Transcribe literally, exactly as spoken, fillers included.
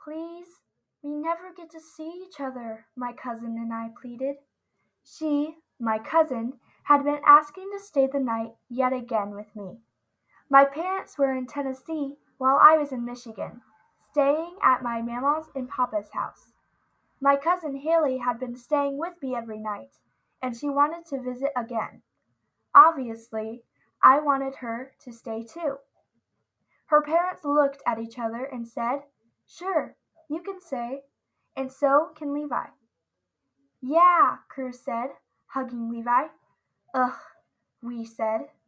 Please, we never get to see each other, my cousin and I pleaded. She, my cousin, had been asking to stay the night yet again with me. My parents were in Tennessee while I was in Michigan, staying at my Mama's and Papa's house. My cousin Haley had been staying with me every night, and she wanted to visit again. Obviously, I wanted her to stay too. Her parents looked at each other and said, "Sure, you can stay, and so can Levi." "Yeah," Cruz said, hugging Levi. "Ugh," we said.